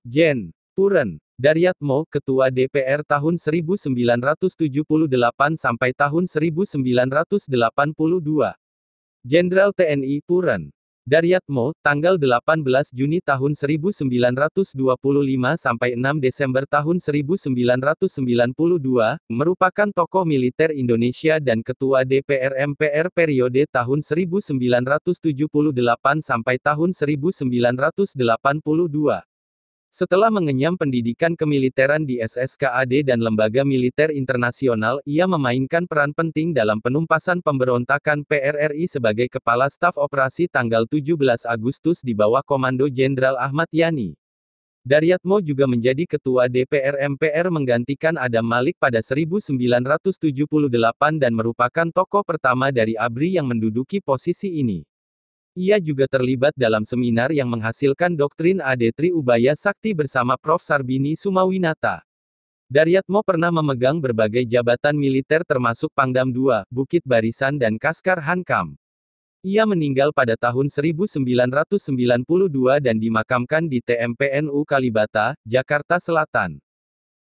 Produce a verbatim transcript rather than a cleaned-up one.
Jen. Puren. Daryatmo, Ketua D P R tahun seribu sembilan ratus tujuh puluh delapan sampai tahun seribu sembilan ratus delapan puluh dua. Jenderal T N I Puren. Daryatmo, tanggal delapan belas Juni tahun seribu sembilan ratus dua puluh lima sampai enam Desember tahun seribu sembilan ratus sembilan puluh dua, merupakan tokoh militer Indonesia dan Ketua D P R M P R periode tahun seribu sembilan ratus tujuh puluh delapan sampai tahun seribu sembilan ratus delapan puluh dua. Setelah mengenyam pendidikan kemiliteran di S S K A D dan Lembaga Militer Internasional, ia memainkan peran penting dalam penumpasan pemberontakan P R R I sebagai Kepala Staf Operasi tanggal tujuh belas Agustus di bawah Komando Jenderal Ahmad Yani. Daryatmo juga menjadi Ketua D P R M P R menggantikan Adam Malik pada seribu sembilan ratus tujuh puluh delapan dan merupakan tokoh pertama dari A B R I yang menduduki posisi ini. Ia juga terlibat dalam seminar yang menghasilkan doktrin Adetri Ubaya Sakti bersama Prof Sarbini Sumawinata. Daryatmo pernah memegang berbagai jabatan militer termasuk Pangdam dua, Bukit Barisan dan Kaskar Hankam. Ia meninggal pada tahun seribu sembilan ratus sembilan puluh dua dan dimakamkan di T M P N U Kalibata, Jakarta Selatan.